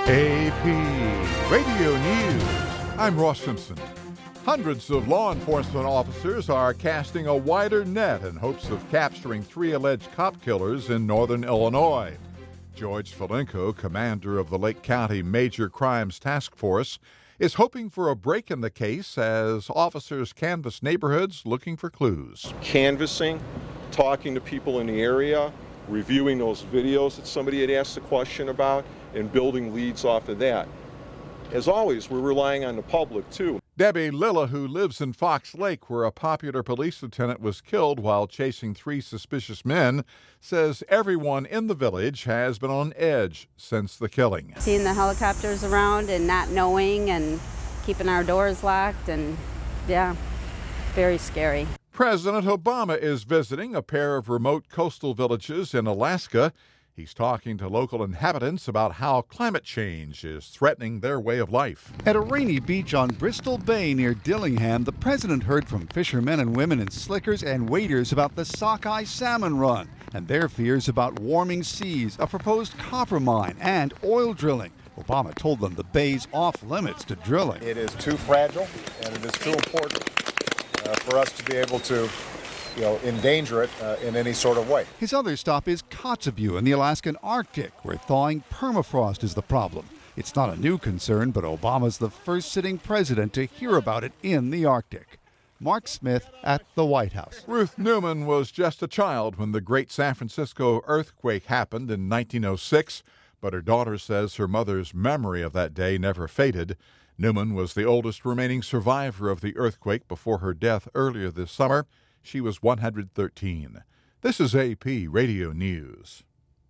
AP Radio News. I'm Ross Simpson. Hundreds of law enforcement officers are casting a wider net in hopes of capturing 3 alleged cop killers in northern Illinois. George Felinko, commander of the Lake County Major Crimes Task Force, is hoping for a break in the case as officers canvass neighborhoods looking for clues. Canvassing, talking to people in the area, reviewing those videos that somebody had asked a question about, and building leads off of that. As always, we're relying on the public, too. Debbie Lilla, who lives in Fox Lake, where a popular police lieutenant was killed while chasing 3 suspicious men, says everyone in the village has been on edge since the killing. Seeing the helicopters around and not knowing and keeping our doors locked, and yeah, very scary. President Obama is visiting a pair of remote coastal villages in Alaska. He's talking to local inhabitants about how climate change is threatening their way of life. At a rainy beach on Bristol Bay near Dillingham, the president heard from fishermen and women in slickers and waders about the Sockeye salmon run and their fears about warming seas, a proposed copper mine, and oil drilling. Obama told them the bay's off limits to drilling. It is too fragile and it is too important for us to be able to endanger it in any sort of way. His other stop is Kotzebue in the Alaskan Arctic, where thawing permafrost is the problem. It's not a new concern, but Obama's the first sitting president to hear about it in the Arctic. Mark Smith at the White House. Ruth Newman was just a child when the great San Francisco earthquake happened in 1906, but her daughter says her mother's memory of that day never faded. Newman was the oldest remaining survivor of the earthquake before her death earlier this summer. She was 113. This is AP Radio News.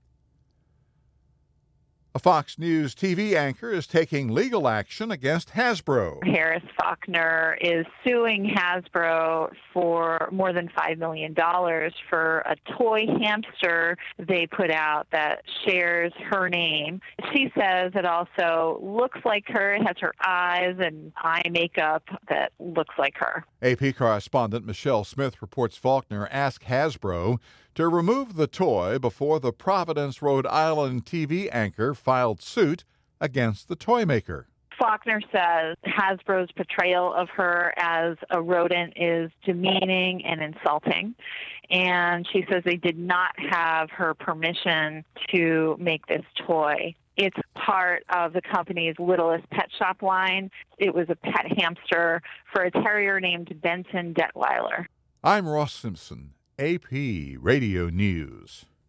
A Fox News TV anchor is taking legal action against Hasbro. Harris Faulkner is suing Hasbro for more than $5 million for a toy hamster they put out that shares her name. She says it also looks like her. It has her eyes and eye makeup that looks like her. AP correspondent Michelle Smith reports Faulkner asked Hasbro to remove the toy before the Providence, Rhode Island TV anchor filed suit against the toy maker. Faulkner says Hasbro's portrayal of her as a rodent is demeaning and insulting, and she says they did not have her permission to make this toy. It's part of the company's Littlest Pet Shop line. It was a pet hamster for a terrier named Benson Detweiler. I'm Ross Simpson, AP Radio News.